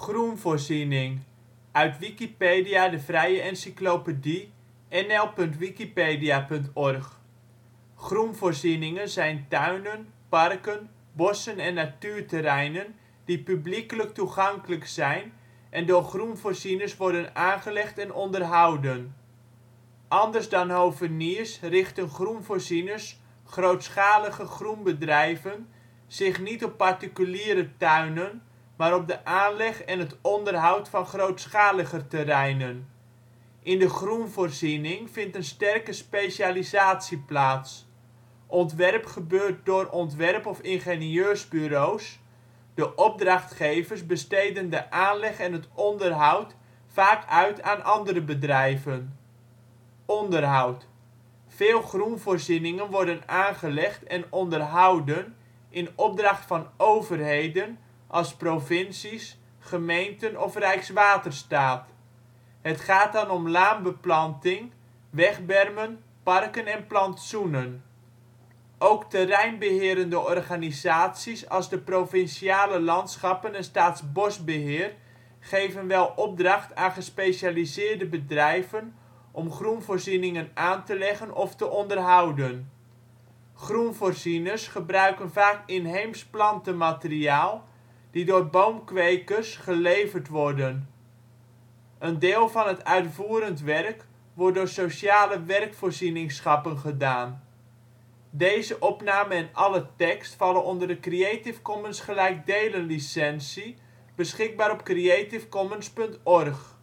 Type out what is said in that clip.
Groenvoorziening, uit Wikipedia, de vrije encyclopedie. nl.wikipedia.org. Groenvoorzieningen zijn tuinen, parken, bossen en natuurterreinen die publiekelijk toegankelijk zijn en door groenvoorzieners worden aangelegd en onderhouden. Anders dan hoveniers richten groenvoorzieners grootschalige groenbedrijven zich niet op particuliere tuinen, maar op de aanleg en het onderhoud van grootschaliger terreinen. In de groenvoorziening vindt een sterke specialisatie plaats. Ontwerp gebeurt door ontwerp - of ingenieursbureaus, de opdrachtgevers besteden de aanleg en het onderhoud vaak uit aan andere bedrijven. Onderhoud. Veel groenvoorzieningen worden aangelegd en onderhouden in opdracht van overheden als provincies, gemeenten of Rijkswaterstaat. Het gaat dan om laanbeplanting, wegbermen, parken en plantsoenen. Ook terreinbeherende organisaties als de Provinciale Landschappen en Staatsbosbeheer geven wel opdracht aan gespecialiseerde bedrijven om groenvoorzieningen aan te leggen of te onderhouden. Groenvoorzieners gebruiken vaak inheems plantenmateriaal die door boomkwekers geleverd worden. Een deel van het uitvoerend werk wordt door sociale werkvoorzieningschappen gedaan. Deze opname en alle tekst vallen onder de Creative Commons gelijkdelen licentie, beschikbaar op creativecommons.org